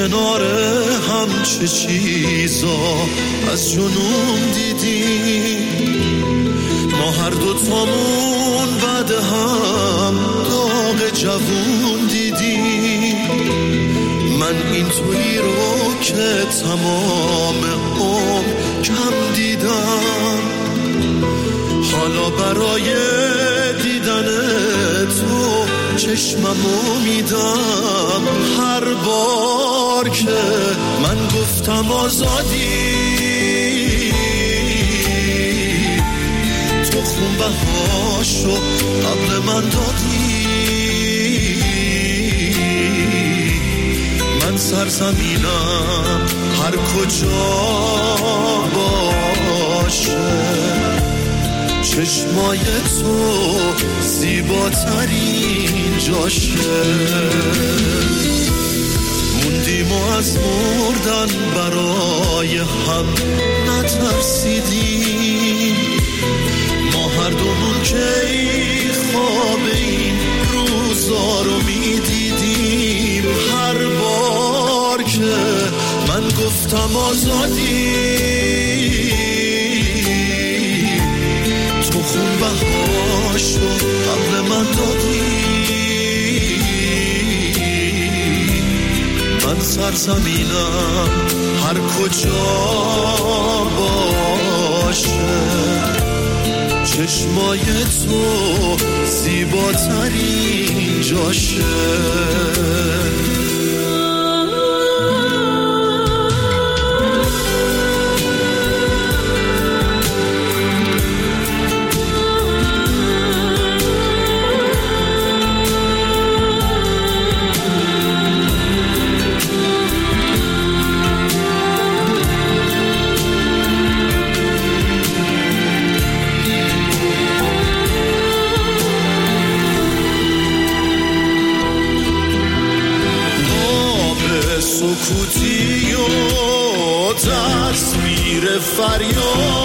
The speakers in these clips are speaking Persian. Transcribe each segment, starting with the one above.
کنار هم چه چیزا از جنون دیدیم، ما هر دوتامون بعد هم داغ جوون دیدیم. من این تویی رو که تمام عمر کم دیدم، حالا برای دیدن تو چشممو میدم. هر بار که من گفتم آزادی، تو خون بهاشو قبل من دادی. من سرزمینم هر کجا باشه، چشمای تو زیباترین جاشه. موندیم و از مردن برای هم نترسیدیم، ما هر دومون که خواب این روزا رو میدیدیم. هر بار که من گفتم آزادی، تو خون بهاشو قبل من دادی. من سرزمینم هر کجا باشه، چشمای تو زیباترین جاشه. سکوتی و تصویر فریادی،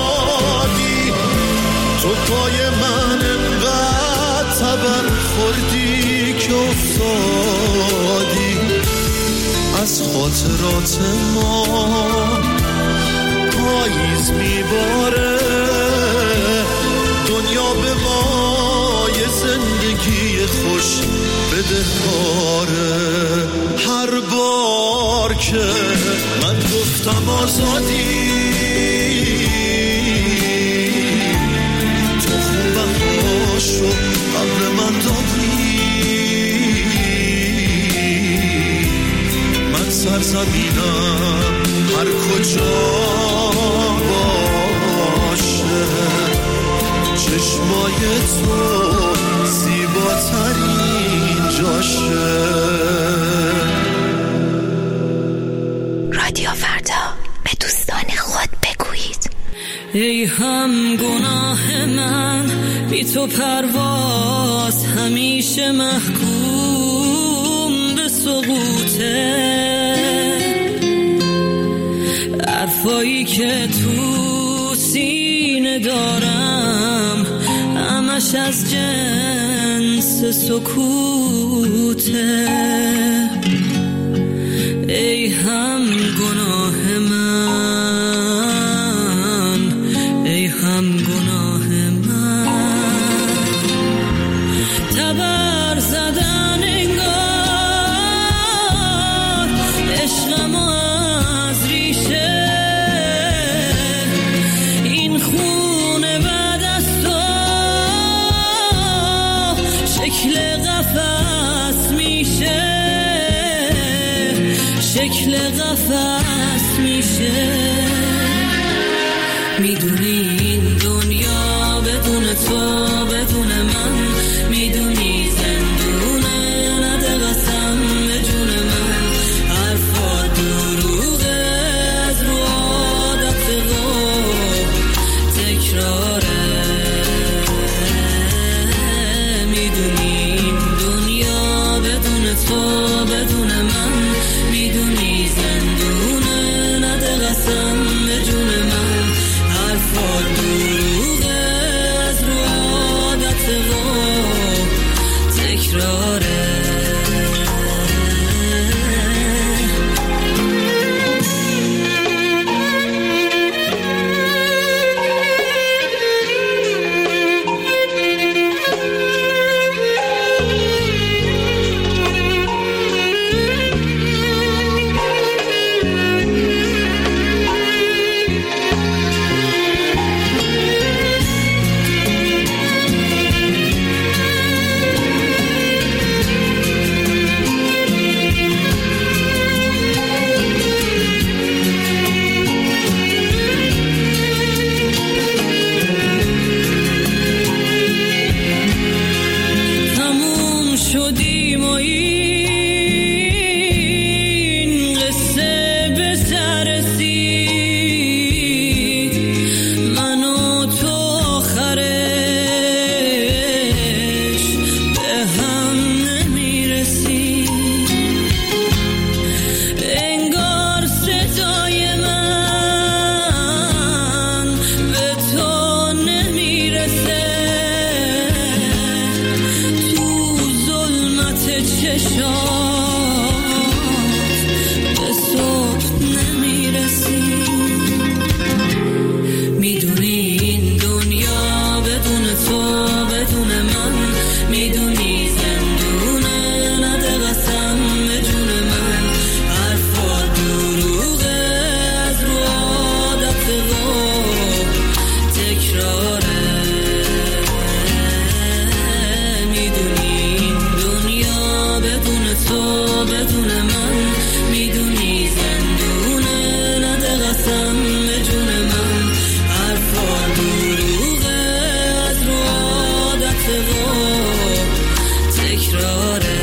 تو پای من انقدر تبر خوردی که افتادی. از خاطرات ما پاییز میباره، دنیا به ما یه زندگی خوش بدهکاره. هر بار که من گفتم آزادی، تو خون بهاشو قبل من دادی. من سرزمینم هر کجا باشه، چشمای تو زیباترین جاشه. رادیو فردا، به دوستان خود بگویید. ای هم گناه من، بی تو پرواز همیشه محکوم به سقوطه. حرفایی که تو سینه دارم همش از جنس سکوته. ای هم گناه من، ای هم گناه من، تبر زدن انگار عشقم از ریشه. این خونه بعد از تو شکل قفس میشه، شکل قفس میشه. میدونی این دنیا بدون تو بدون من، میدونی زندونه نده قسم به جون من. حرفا دروغه از رو عادت و تکراره. میدونی این دنیا بدون تو بدون من، میدونی زندونه نده قسم به جون من. حرفا دروغه از رو به صبح نمیرسی. میدونی این دنیا بدون تو بدون من، میدونی زندونه نده قسم به جون من. حرفا دروغه از رو عادت و تکراره. میدونی این دنیا بدون تو بدون من، میدونی زندونه نده قسم به جون من. حرفا دروغه از رو عادت و تکراره.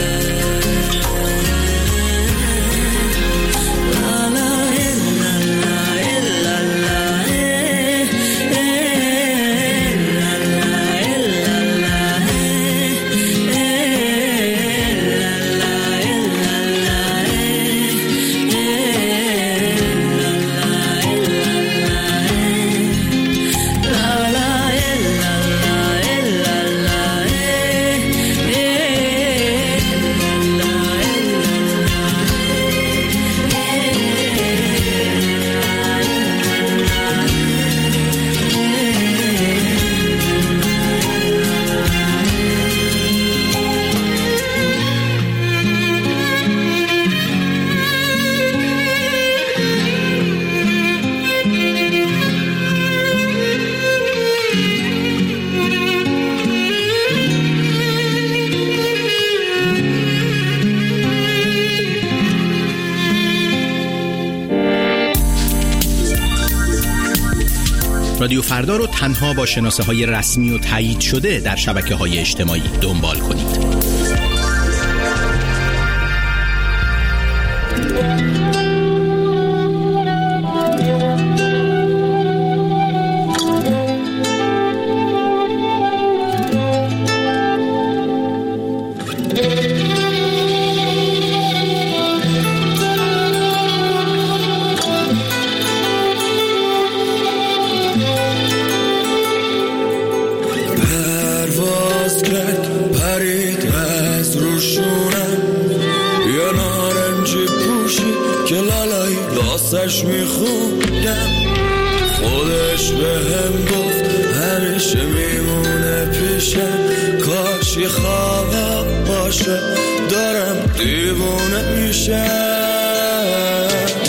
رادیو فردا رو تنها با شناسه‌های رسمی و تایید شده در شبکه‌های اجتماعی دنبال کنید. میخوندم خودش بهم گفت همیشه میمونه پیشم، کاش یه خواب باشه دارم دیوونه میشم.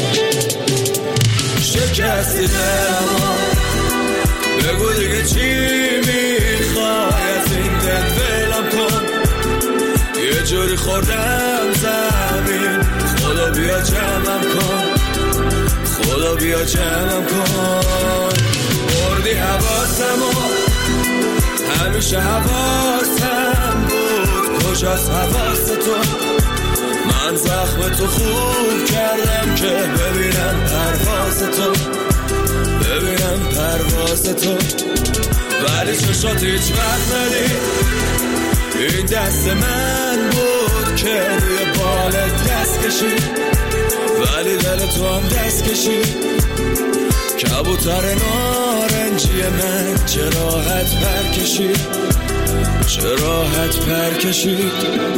شکستی دلمو بگو دیگه چی میخوای از این دل ولم کن. یه جوری خوردم زمین خدا بیا جمعم کن، خدا بیا جمعم کن. بردی حواسمو همیشه حواسم بود، کجاست حواس تو؟ من زخم تو خوب کردم که ببینم پرواز تو، ببینم پرواز تو. ولی چشات هیچ وقت ندید، این دست من بود که روی بالت دست کشید، ولی دل تو هم دست کشید. کبوتر نارنجی من چه راحت پر کشید، چه راحت پر کشید.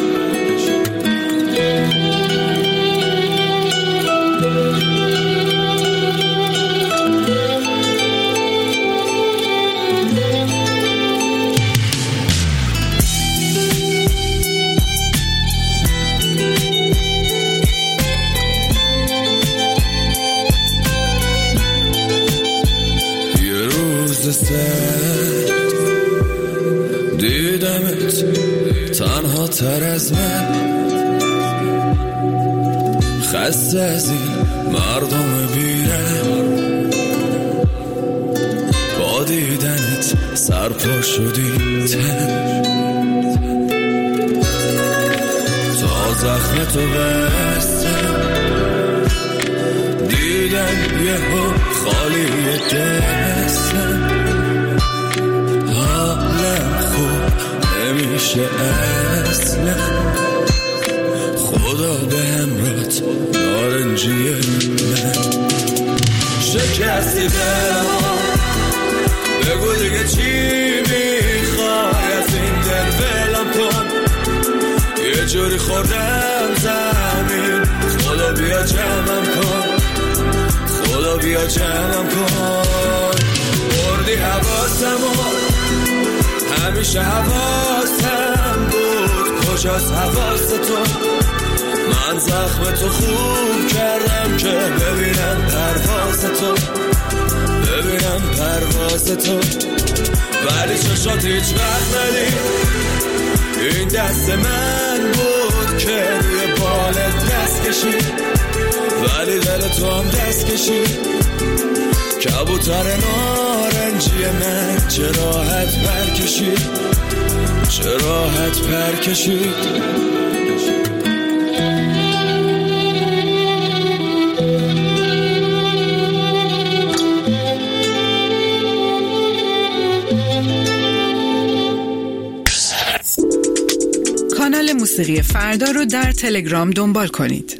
دیدمت تنها تر از من، خسته از این مردم بیرم. با دیدنت سرپا شدی تن، تا زخم تو بستم دیدم یهو خالی دستم. حالم خوب نمیشه اصلا، خدا به همرات نارنجی من. شکستی دلم بگو دیگه چی میخوای از این دل ولم کن. یه جوری خوردم بیا جمعم کن، خدا بیا جمعم کن. بردی حواسمو، همیشه حواسم بود، کجاست حواس تو؟ من زخم تو خوب کردم که ببینم پرواز تو، ببینم پرواز تو. ولی چشات هیچ وقت ندید، این دست من بود که روی بالت دست کشید، ولی دل تو هم دست کشید. کبوتر نارنجی من چه راحت پر کشید، چه راحت پر کشید. کانال موسیقی فردا رو در تلگرام دنبال کنید.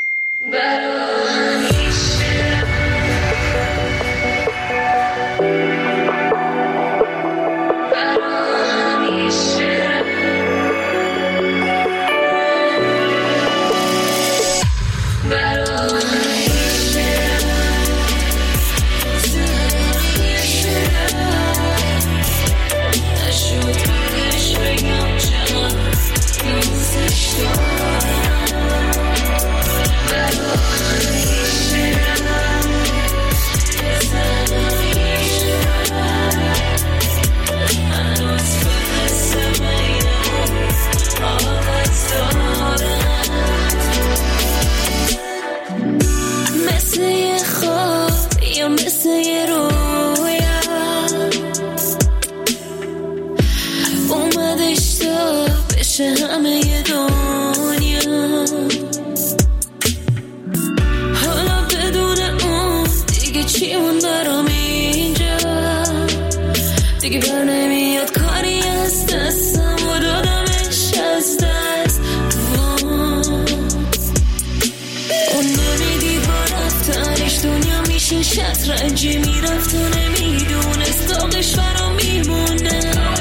شطرنجی میرفت و نمیدونست داغش برا میمونه،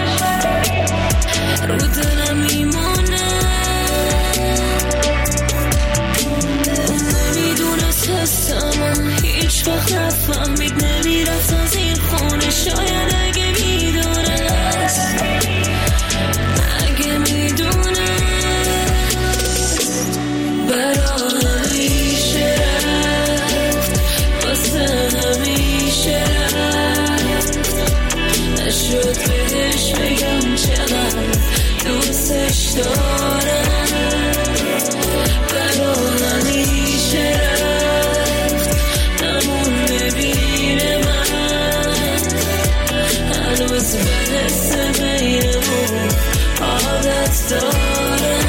رو دلم میمونه. نمیدونست هستم هیچ وقت نفهمید، نمیرفت از این خونه. شاید اگه میدونست، اگه میدونست برا همیشه رفت، واسه همیشه رفت. نشد بهش بگم چقدر دوستش دارم، برا همیشه رفت. نمون ببینه من هنوز به حس بینمون عادت دارم.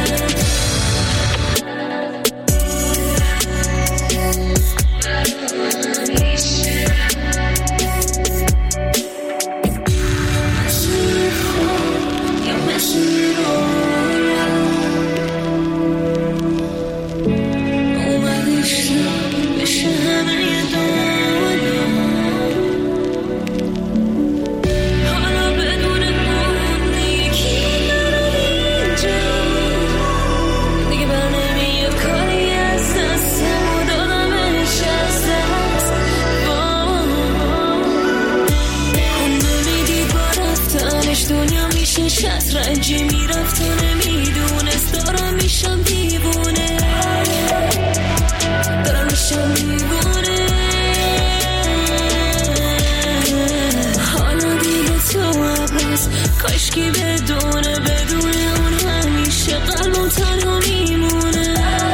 شطرنجی میرفت و نمیدونست دارم میشم دیوونه، دارم میشم دیوونه. حالا دیگه تو عباس کاشکی بدونه، بدونه اون همیشه قلبم تنها میمونه،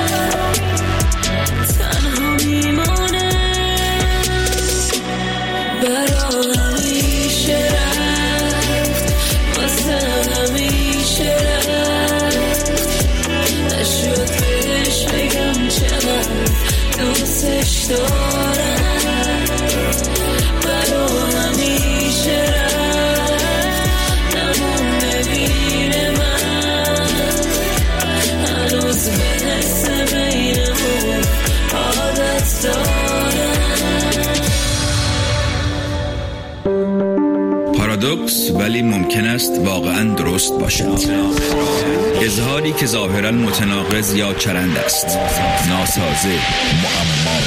تنها میمونه. برا همیشه رفت، واسه همیشه رفت. نشد بهش بگم چقدر دوستش دارم، برا همیشه رفت. نمون ببین ممکن است واقعاً درست باشد. اظهاری که ظاهراً متناقض یا چرند است، ناسازه، معما.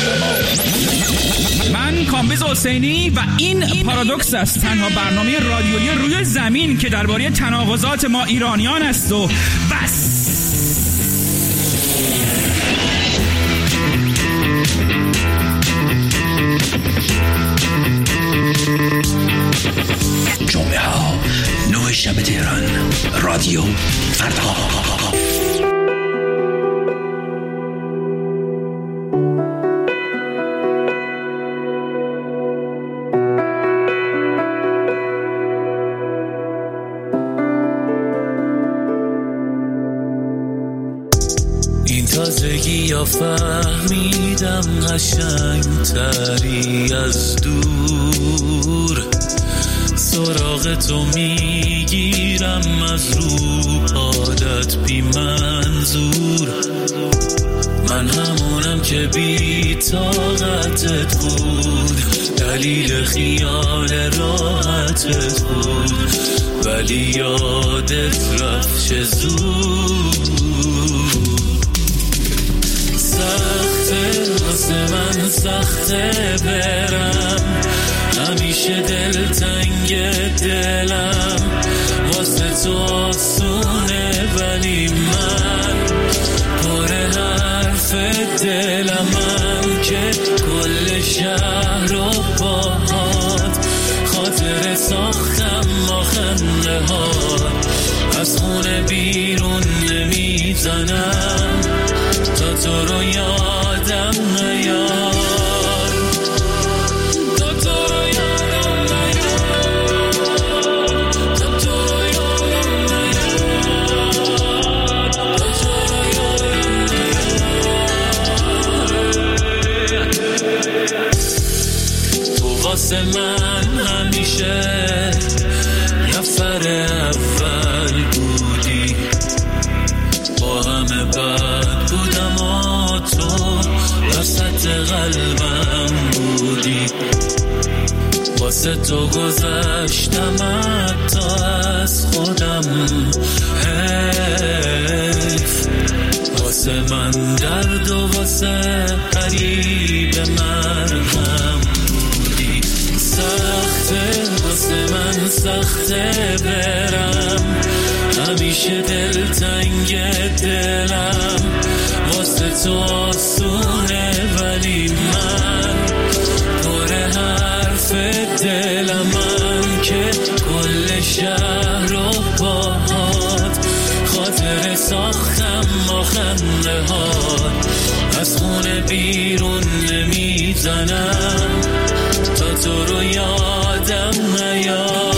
من کامبیز حسینی و این پارادوکس است، تنها برنامه رادیویی روی زمین که درباره تناقضات ما ایرانیان است و بس. جمعه ها 9 شب تهران، رادیو فردا. این تازگی یا فهمیدم قشنگ تری از دور، سراغ تو میگیرم از رو عادت بی منظور. من همونم که بی طاقتت بود، دلیل خیال راحتت بود، ولی یادت رفت چه زود. سخته واسه من، سخته برم، همیشه دلتنگ دلم، واسه تو آسونه ولی من پر حرف دلم. من که کل شهر رو باهات خاطر ساختم با خنده هات، از خونه بیرون نمیزنم تا تو رو یادم نیاد. واسه من همیشه نفر اول بودی، با همه بد بودم و تو وسط قلبم بودی. واسه تو گذشتم حتی از خودم، حیف. واسه من درد و واسه قریب مرهم. سخته واسه من، سخته برم، همیشه دلتنگ دلم، واسه تو آسونه ولی من پر حرف دلم. من که کل شهر رو باهات خاطر ساختم با خنده هات، از خونه بیرون نمیزنم تا تو رو یادم نیاد.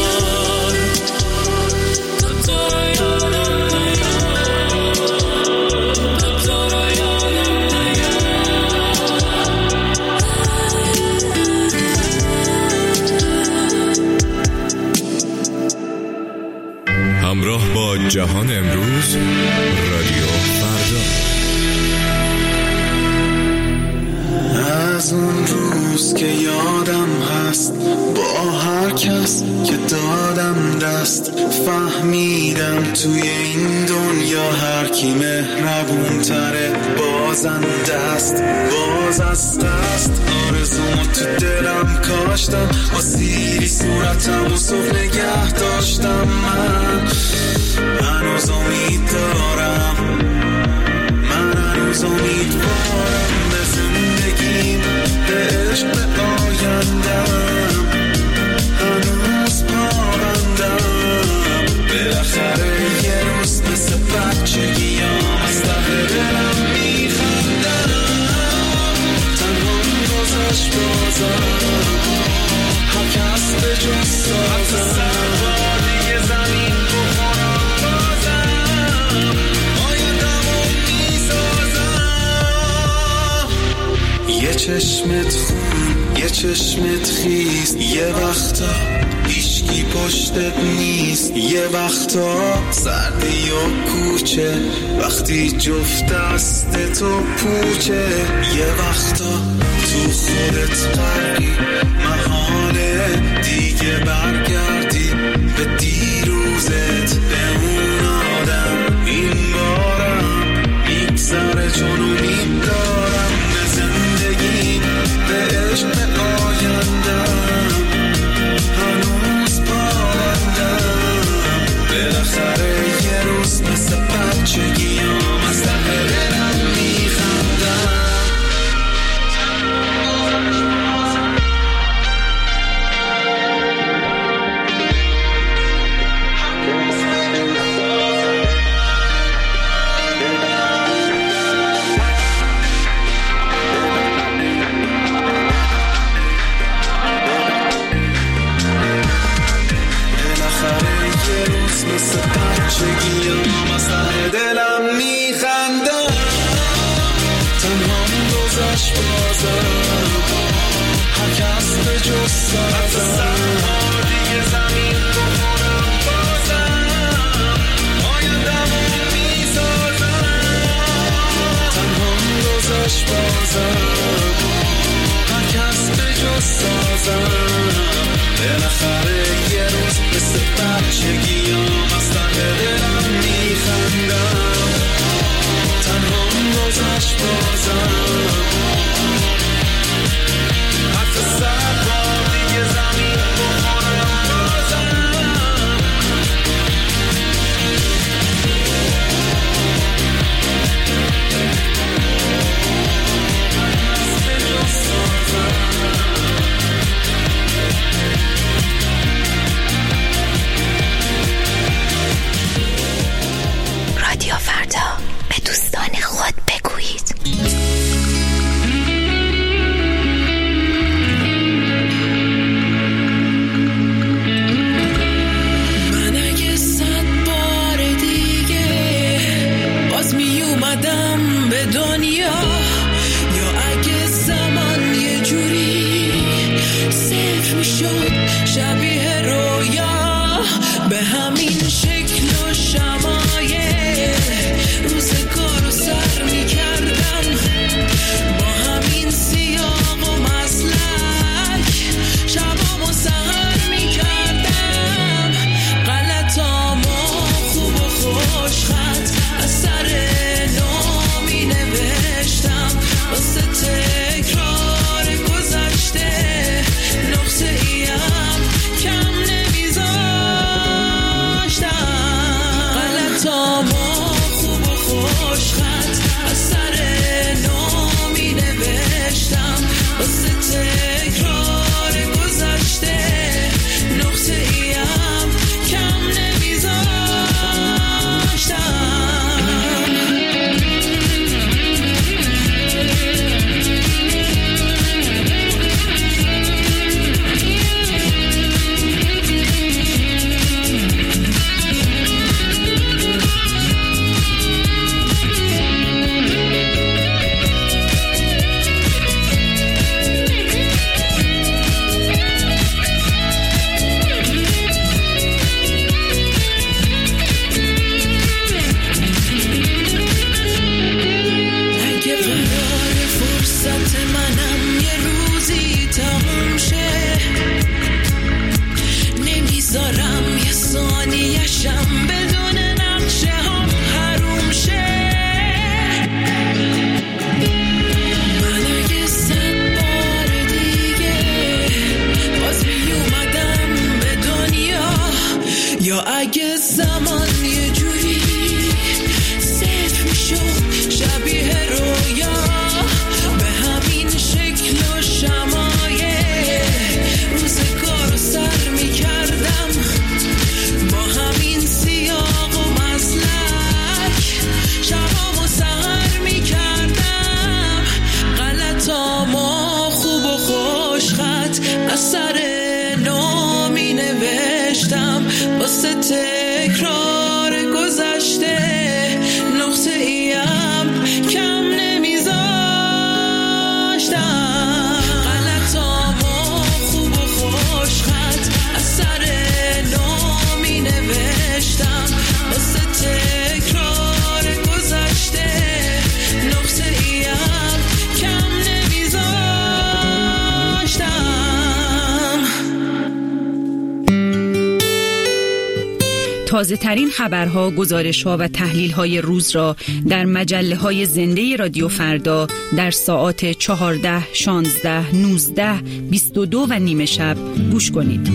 همراه با جهان امروز، رادیو فردا. از اون روز که یادم هست، با هر کس که دادم دست، فهمیدم توی این دنیا هر کی مهربون تره بازنده است. باز از دست آرزومو تو دلم کاشتم، با سیری صورتم و صبح نگه داشتم. من هنوز امید دارم، من هنوز امیدوارم به زندگیم، به عشق، به آیندم. هنوز پابندم، بالاخره یه روز مثل بچگیام از ته دلم میخندم. تنها گذشت بازم، هر کس به جز سازم، سر دیگه زمین بخورم بازم، آیندمو میسازم. یه چشمت خون، یه چشمت خیز، یه وقتا هیچکی پشتت نیست، یه وقتا سردی و کوچه وقتی جفت دست تو پوچه، یه وقتا تو خودت غرقی، محاله دیگه برگردی به دیروز زمان یه جوری صفر میشد شبیه رویا به همین شکل و شمایه روزگار رو سر میکردم با همین سیاق و مزلک شبامو سهر میکردم غلطامو خوب و خوش خط از سر نو می نوشتم واسه تکرار گذشته نقطه ایم کم نمیذاشتم غلطامو خوب و خوش خط از سر نو می نوشتم واسه تکرار گذشته نقطه ایم کم نمیذاشتم. تازه ترین خبرها، گزارش‌ها و تحلیل‌های روز را در مجله‌های زنده رادیو فردا در ساعات 14، 16، 19، 22 و نیم شب گوش کنید.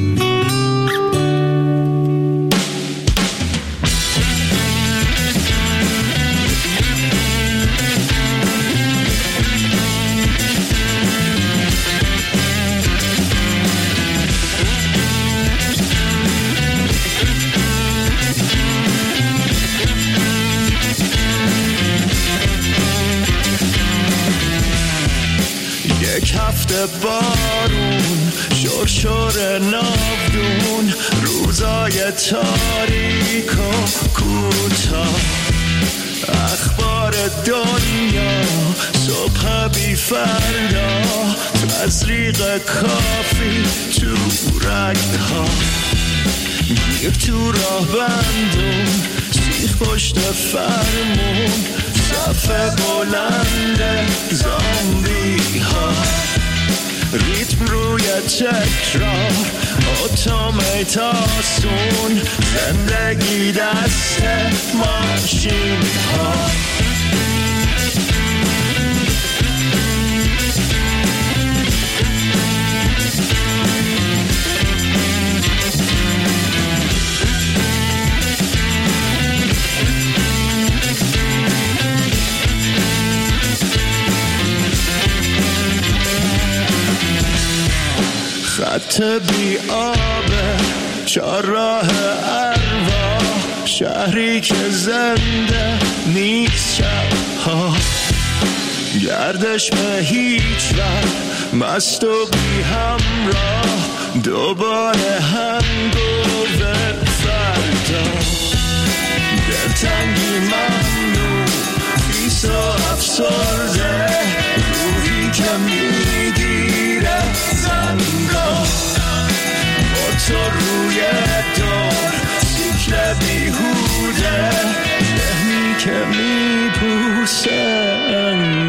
بارون شرشر ناودون روزای تاریک و کوتاه اخبار دنیا صبح بی فردا تزریق کافی تو رگها گیر تو راه بندون سیخ پشت فرمون صف بلند زامبی ها ریتم روی تکرار اتوماتاسون زندگی دست ماشین ها خط بی آبه چهارراه ارواح شهری که زنده نیست شبها گردش به هیچ وقت مست و بی همراه دوباره هنگوور فردا دلتنگی ممنون فیس و افسرده روحی که میگیره زنگاه با تو روی دور سیکل بیهوده ذهنی که میپوسه